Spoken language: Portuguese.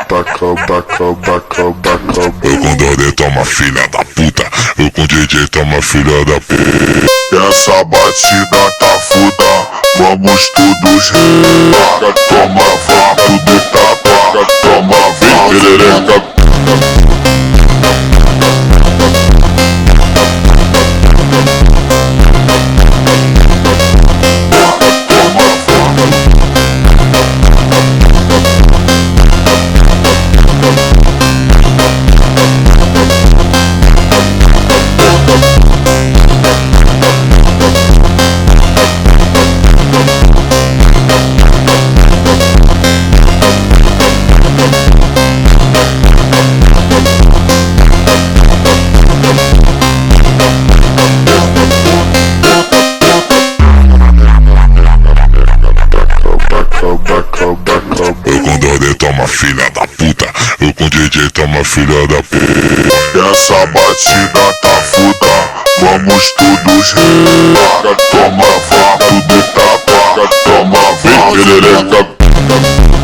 Eu com Dodê toma filha da puta, eu com DJ toma filha da puta. Essa batida tá foda, vamos todos relar. Toma vapo do tapa, toma vapo perereca. Eu com Dodê toma filha da puta, eu com DJ toma filha da puta. Essa batida tá foda, vamos todos relar. Toma vapo do tapa, toma vapo perereca.